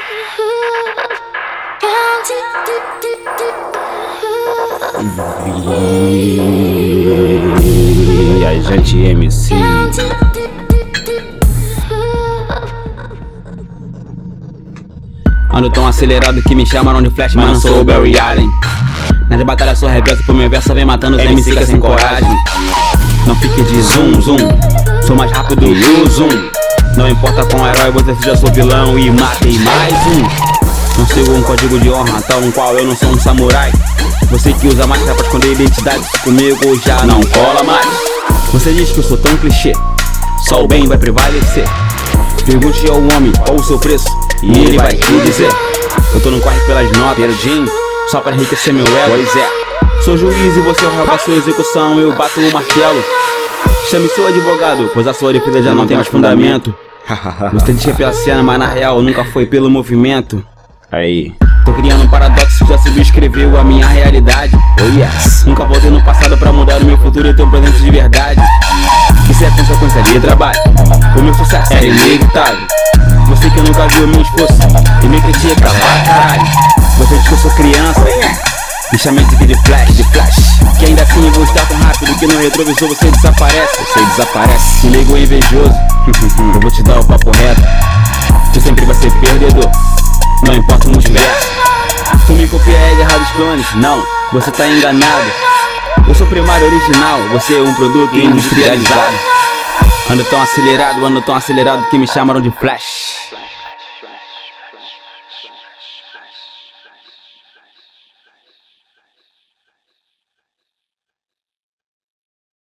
Viajante MC. Ando tão acelerado que me chamaram de Flash, mas não sou o Barry Allen. Nas batalhas sou reverso, por meu verso vem matando os MC que sem coragem. Não fique de zoom, zoom, sou mais rápido que o zoom. Não importa qual herói você seja, sou vilão e matei mais um. Não sigo um código de honra, tal qual eu não sou um samurai. Você que usa máscara pra esconder identidade, comigo já não cola mais. Você diz que eu sou tão clichê, só o bem vai prevalecer. Pergunte ao homem qual o seu preço e ele vai te dizer. Eu tô no corre pelas notas, perdinho, só pra enriquecer meu ego. Pois é, sou juiz e você rouba a sua execução, eu bato o martelo. Chame seu advogado, pois a sua defesa já não tem mais fundamento. Você diz que é pela cena, mas na real nunca foi pelo movimento. Aí, tô criando um paradoxo, já subscreveu a minha realidade. Oh yes, nunca voltei no passado pra mudar o meu futuro e ter um presente de verdade. Isso é consequência de trabalho, o meu sucesso é inevitável. Você que nunca viu meu esforço e me critica pra caralho. Você diz que eu sou criança, me chama de Flash, que ainda assim eu vou estar tão rápido que no retrovisor você desaparece. Você desaparece, me ligou invejoso, eu vou te dar o papo reto. Tu sempre vai ser perdedor, não importa o multiverso. Tu me copia é de errados clones, não, você tá enganado. Eu sou primário original, você é um produto industrializado. Ando tão acelerado que me chamaram de Flash.